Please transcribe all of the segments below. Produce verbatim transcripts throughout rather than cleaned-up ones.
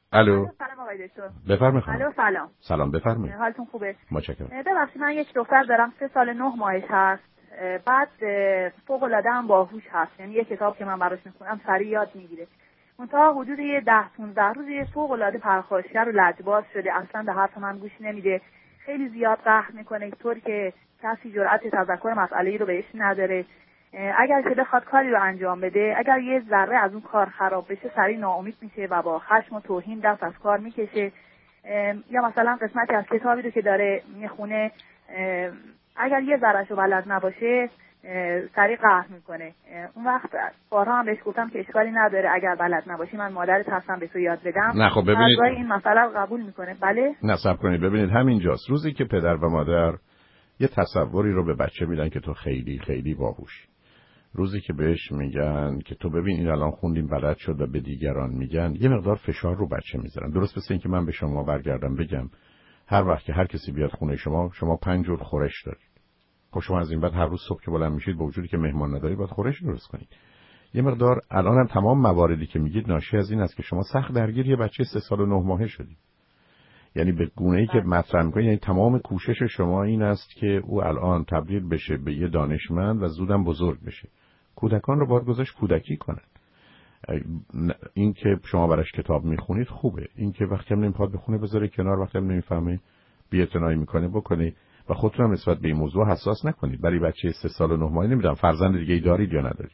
الو. سلام آقای دکتر. بفرمایید خانم. الو سلام. سلام بفرمایید. حالتون خوبه؟ متشکرم. ببخشید من یک دختر دارم سه سال نه ماهش هست. بعد فوق العاده هم باهوش هست. یعنی یه کتاب که من براش میخونم سریع یاد میگیره. منتها حدود یه ده پانزده روز یه فوق العاده پرخاشگر و لجباز شده. اصلا به حرف من گوش نمیده. خیلی زیاد قهر میکنه طوری که کسی جرأت تذکر مسئله‌ای رو بهش نداره. اگر که بخواد کاری رو انجام بده، اگر یه ذره از اون کار خراب بشه سریع ناامید میشه و با خشم و توهین دست از کار میکشه. یا مثلا قسمتی از کتابی رو که داره میخونه اگر یه ذره‌شو بلد نباشه سریع قهر میکنه. اون وقت بارها هم بهش گفتم که اشکالی نداره اگر بلد نباشی من مادرت هستم به تو یاد بدم. نه خب ببینید این مسئله رو قبول میکنه. بله نه صبر کنید ببینید همینجاست. روزی که پدر و مادر یه تصوری رو به بچه میدن که تو خیلی خیلی باهوشی، روزی که بهش میگن که تو ببین این الان خوندیم بلد شد و به دیگران میگن، یه مقدار فشار رو بچه میذارن. درست مثل این که من به شما برگردم بگم هر وقت که هر کسی بیاد خونه شما شما پنج جور خورش دارید. خب شما از این بعد هر روز صبح که بلند میشید با وجودی که مهمان نداری باید خورش درست کنید. یه مقدار الانم تمام مواردی که میگید ناشی از این است که شما سخت درگیر یه بچه سه سال و نه ماهه شدید. یعنی به گونه‌ای که مطرح می‌کنید، یعنی تمام کوشش شما این است که او الان تبدیل بشه به یه دانشمند و زودم بزرگ بشه. کودکان رو باید گذاشت کودکی کنن. این که شما براش کتاب میخونید خوبه، این که وقتی هم نمیخواد بخونه بذاره کنار، وقتی هم نمیفهمه بی‌اعتنایی میکنه بکنه و خودتون هم نسبت به این موضوع حساس نکنید. برای بچه سه سال و نه ماهه نمیدونم فرزند دیگه ای دارید یا ندارید؟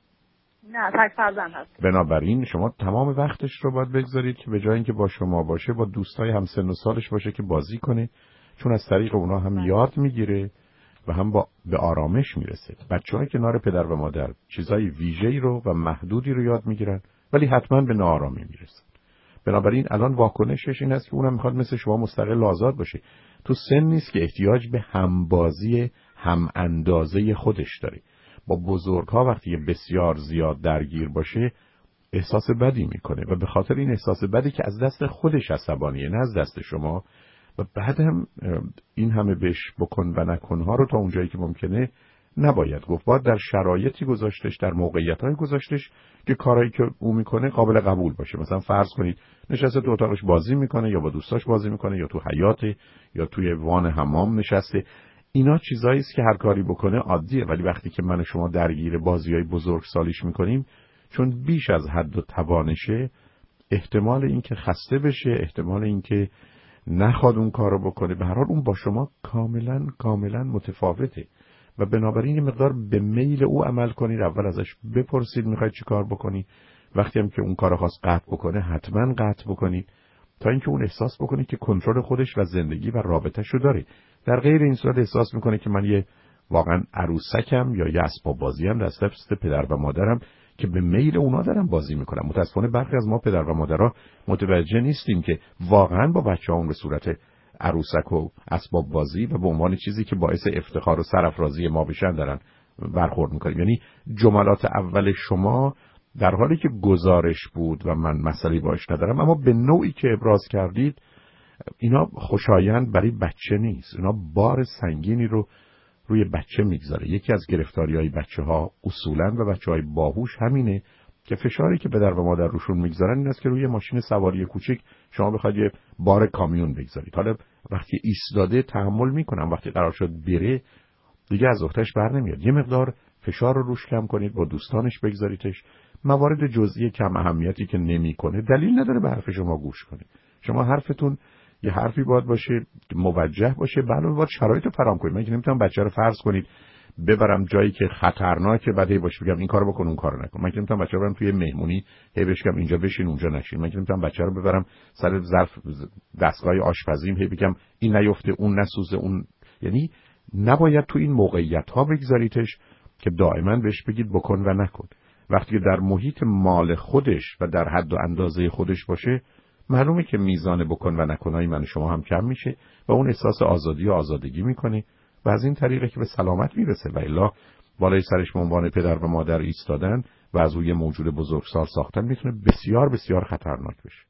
نه تک فرزند هست. بنابراین شما تمام وقتش رو باید بگذارید که به جای اینکه با شما باشه با دوستای همسن و سالش باشه که بازی کنه، چون از طریق اونا هم یاد میگیره و هم با به آرامش میرسه. بچه‌های کنار پدر و مادر چیزای ویژه‌ای رو و محدودی رو یاد میگیرن ولی حتما به ناآرامی میرسن. بنابراین الان واکنشش این است که اونم میخواد مثل شما مستقل آزاد باشه. تو سن نیست که احتیاج به همبازی هم اندازه خودش داره. با بزرگ‌ها وقتی بسیار زیاد درگیر باشه احساس بدی میکنه و به خاطر این احساس بدی که از دست خودش عصبانیه نه از دست شما، و بعد هم این همه بهش بکن و نکنها رو تا اونجایی که ممکنه نباید گفت. باید در شرایطی گذاشتش، در موقعیت‌های گذاشتش که کارهایی که او میکنه قابل قبول باشه. مثلا فرض کنید نشسته تو اتاقش بازی میکنه یا با دوستاش بازی میکنه یا تو حیاط یا توی وان حمام نشسته. اینا چیزایی است که هر کاری بکنه عادیه، ولی وقتی که من و شما درگیر بازی‌های بزرگسالیش میکنیم چون بیش از حد و توانشه، احتمال اینکه خسته بشه، احتمال اینکه نخواد اون کارو بکنه، به هر حال اون با شما کاملا کاملا متفاوته و بنابراین یه مقدار به میل او عمل کنید. اول ازش بپرسید میخواید چی کار بکنی، وقتی هم که اون کارو خواست قطع بکنه حتما قطع بکنید تا اینکه اون احساس بکنه که کنترل خودش و زندگی و رابطه‌شو داره. در غیر این صورت احساس میکنه که من یه واقعا عروسکم یا یه اسباب بازیم در دست پدر و مادرم که به میل اونا دارم بازی میکنم. متاسفانه برخی از ما پدر و مادرها متوجه نیستیم که واقعا با بچه‌هامون به صورت عروسک و اسباب بازی و به عنوان چیزی که باعث افتخار و سرافرازی ما بشن دارن برخورد میکنیم. یعنی جملات اول شما در حالی که گزارش بود و من مسئله باش ندارم، اما به نوعی که ابراز کردید اینا خوشایند برای بچه نیست. اینا بار سنگینی رو روی بچه میگذاره. یکی از گرفتاری‌های بچه‌ها اصولاً و بچه‌های باهوش همینه که فشاری که پدر و مادر روشون میگذارن این است که روی ماشین سواری کوچیک شما بخواید یه بار کامیون بگذارید. حالا وقتی ایستاده تحمل میکنم، وقتی قرار شد بره دیگه از اختش بر نمیاد. یه مقدار فشار رو روش کم کنید، با دوستانش بگذاریدش. موارد جزئی کم اهمیتی که نمیکنه دلیل نداره به حرف شما گوش کنه. شما حرفتون یه حرفی باید باشه موجه باشه، علاوه باید شرایط رو فراهم کنید. من که نمیتونم بچه رو فرض کنید ببرم جایی که خطرناکه بعد هی باشه بگم این کارو بکن اون کارو نکن. من که نمیتونم بچه رو ببرم توی مهمونی هی بهش بگم اینجا بشین اونجا نشین. من که نمیتونم بچه رو ببرم سر ظرف دستگاه آشپزیم هی بگم این نیفته اون نسوزه اون. یعنی نباید تو این موقعیت ها بگذاریدش که دائما بهش بگید بکن و نکن. وقتی در محیط مال خودش و در حد و اندازه خودش باشه معلومه که میزان بکن و نکنای من شما هم کم میشه و اون احساس آزادی و آزادگی میکنه و از این طریقه که به سلامت میرسه. و الا بالای سرش به عنوان پدر و مادر ایستادن و از او یه موجود بزرگسال ساختن میتونه بسیار بسیار خطرناک بشه.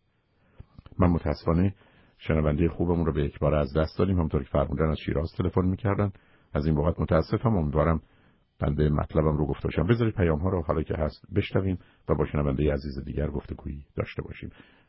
من متاسفانه شنونده خوبمون رو به یک بار از دست دادیم. همونطور که فرمودن از شیراز تلفن میکردن. از این بابت متاسفم. امیدوارم بنده مطلبم رو گفته باشم. بذارید پیام ها رو حالا که هست بشنویم و با شنونده عزیز دیگر گفتگویی داشته باشیم.